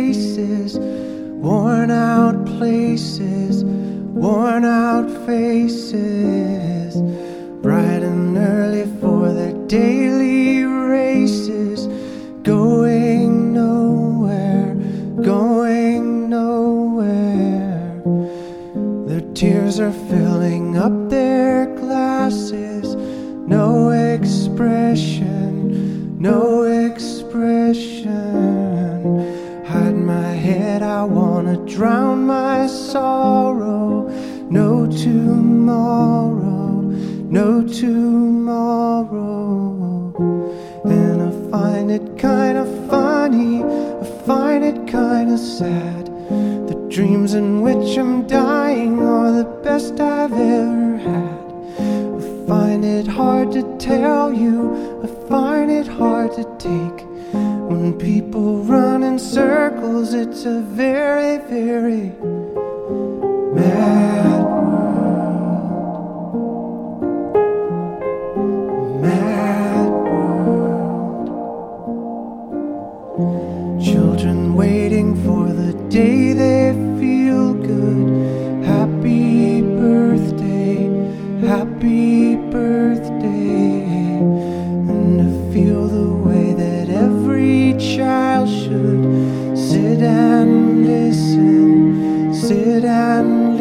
faces, worn out places, worn out faces, bright and early for their daily races, going nowhere, going nowhere. Their tears are filling up their glasses, no expression, no expression. Hide my head, I wanna drown my sorrow. No tomorrow, no tomorrow. And I find it kinda funny, I find it kinda sad. The dreams in which I'm dying are the best I've ever had. I find it hard to tell you, I find it hard to take. When people run in circles, it's a very, very mad world. Mad world. Children waiting for the day they feel good. Happy birthday, happy birthday. And to feel the way that every child should sit and listen, sit and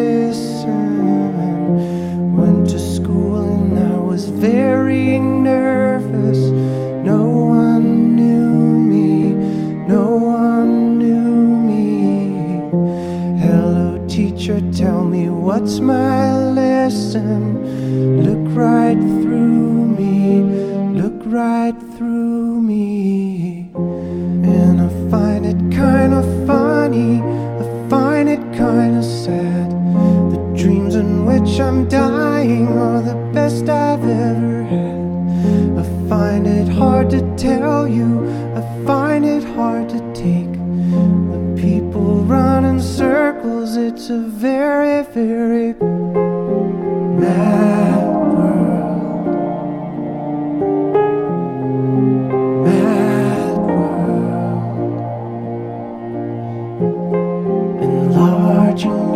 listen. Went to school and I was very nervous. No one knew me, no one knew me. Hello teacher, tell me what's my lesson. Look right through me, look right through me. And I find it kinda funny, I find it kinda sad. The dreams in which I'm dying are the best I've ever had. I find it hard to tell you, I find it hard to take. When people run in circles, it's a very, very mad world. Mad world. Enlarging